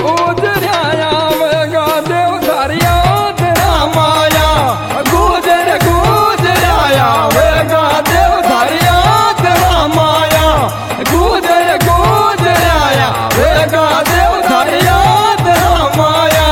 गुजराया वेगा देव थारी याद रामाया गुजराया वेगा देव थारी याद रामाया गुजराया वेगा देव थारी याद रामाया।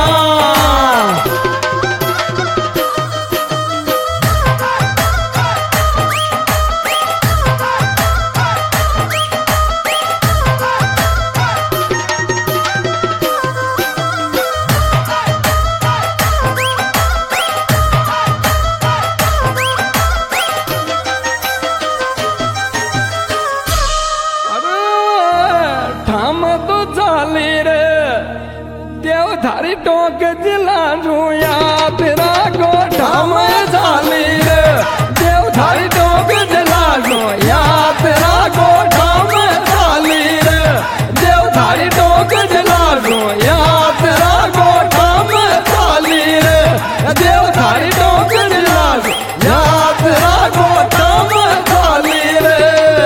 थारी टोक जिला जुया तेरा गोठा में झाली रे देव थारी टोक जिला जुया तेरा गोठा में झाली रे देव थारी टोक जिला जुया तेरा गोठा में झाली रे देव थारी टोक जिला जुया तेरा गोठा में झाली रे।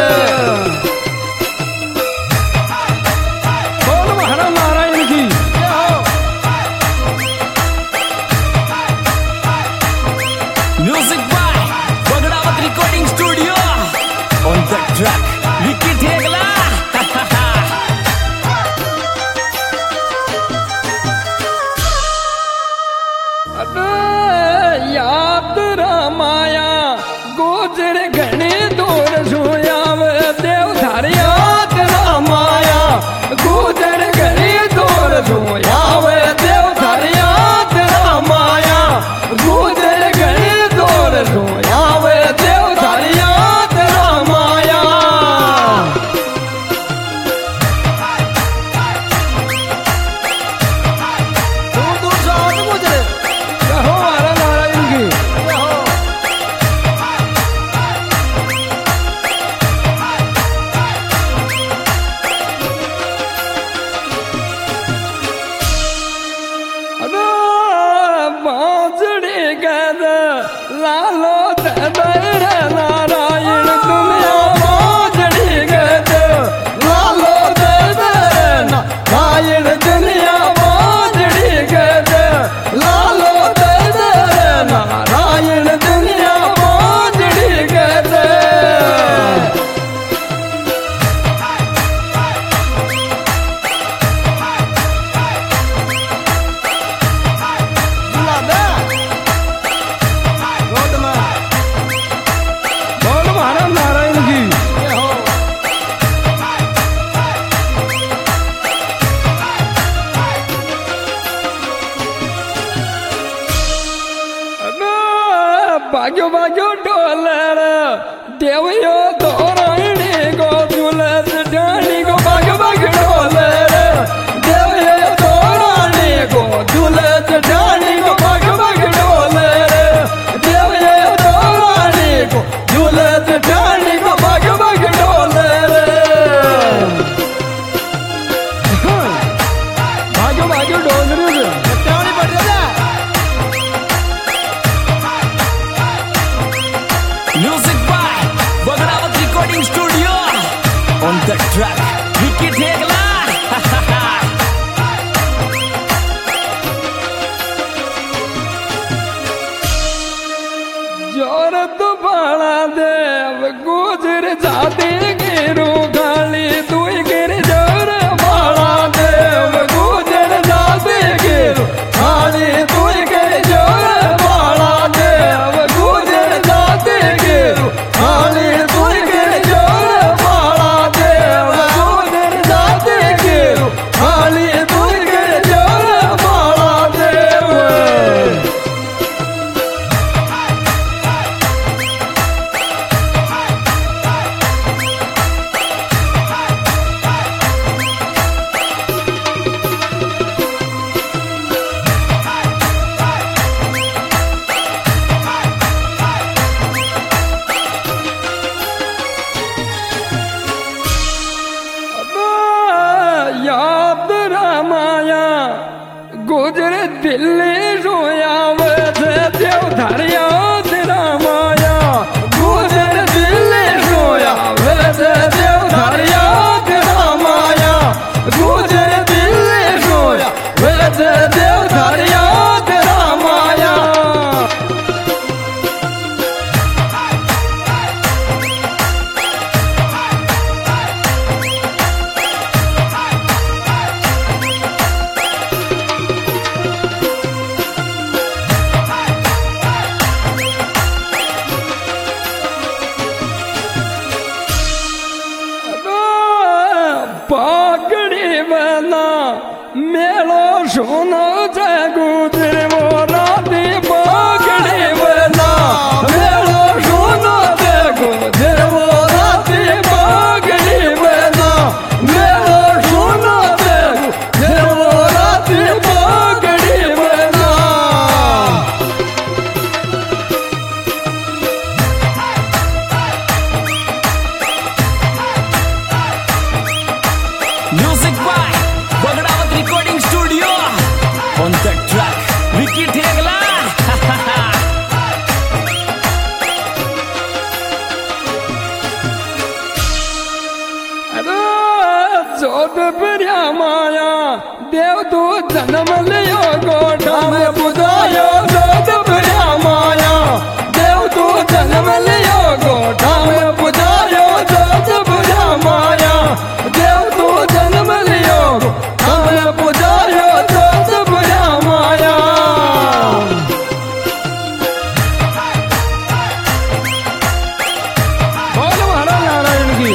बोल महाराज नारायण की Music by Bagdawat Recording Studio. On the track, Vicky Thegla. याद रामाया गुजर घनी दूर जुया देव थारी याद रामाया गुजर घनी दूर जुया देव थारी याद रामाया गुजर घनी दूर जुया देव थारी याद रामाया। दूर दूर से आते गुजरे हो हमारा नारायण की बांसुरी गद लालो दर नारायण दुनिया बांसुरी गद लालो दर नारायण दुनिया बांसुरी गद लालो दर नारायण दुनिया बांसुरी गद। बोल महाराज नारायण की भाग्यो भाग्यो डोलर देवयो तोराणी को झूलस डाणी को भाग्यो भाग्यो डोलर देवयो तोराणी को झूलस डाणी को भाग्यो भाग्यो डोलर देवयो तोराणी को झूलस डाणी को भाग्यो भाग्यो डोलर भाग्यो भाग्यो डोलर डाणी पड़ रहा। Music by Bagdawat Recording Studio. On the track, Vicky Thegla. जोरत बाला देव गुजर जाते गिरू गाली दुई गिर जोर बाला देव गुजर जाते गिरू गाली दुई गिर जोर बाला देव गुजर जाते गिरू गाली दुई गिर जोर बाला देव गुजर जाते गिरू गाली दुई गिर जोर बाला देव। याद रामाया गुजर दिल्ली रोया देव थारी याद रामाया गुजर दिल्ली रोया देव थारी याद रामाया गुजर दिल्ली रोया सुनो जय गुजर वो राती पगड़ी बना मेरो सुनो जय गुजर वो राती पगड़ी बना मेरो सुनो जय गुजर वो राती पगड़ी बना Music by Bagdavat Recording Studio. On the track, Vicky Thegla. अरे जोत प्रिया माया देव तू जन्म लियो गोठा में बुझायो जोत प्रिया माया देव तू जन्म लियो गोठा में बुझायो जोत प्रिया माया देव तू जन्म लियो गोठा में बुझायो जोत प्रिया माया बोल महाराज नारायण की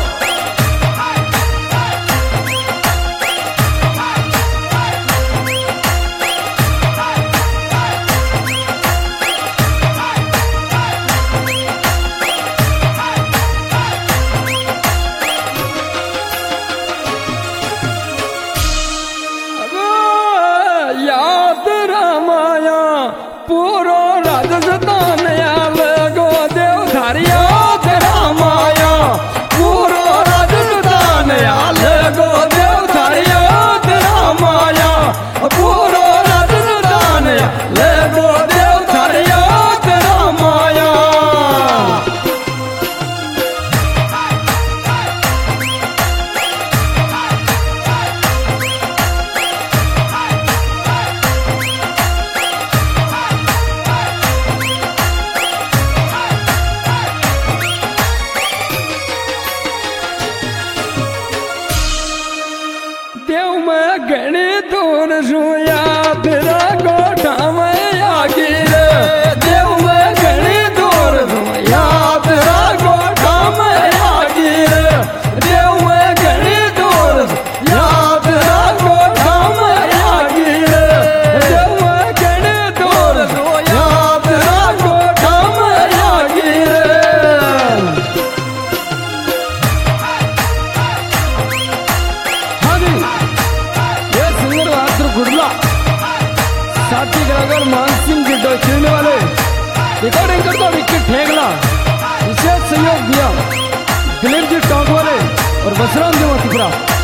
याद रामाया पूरो राजस्थान याल गो देव धारी याद रामाया पूरो राजस्थान याल गो देव धारी याद रामाया पूरो राजस्थान याल गो देव धारी याद रामाया देव में घणी दूर सुया तेरा गोठा में आगी रे देव में घणी दूर सुया तेरा गोठा में आगी रे देव में घणी दूर सुया तेरा गोठा में आगी रे देव में घणी दूर सुया तेरा गोठा में आगी रे ये सिंगर बहादुर गुड़ला साथी कलाकार मानसिंह गिड्डो चिड़ने वाले रिकॉर्डिंग करता विक्की ठेगला विशेष सहयोग दिया दिलीप जी टॉक वाले और बसराम जी मथुरा।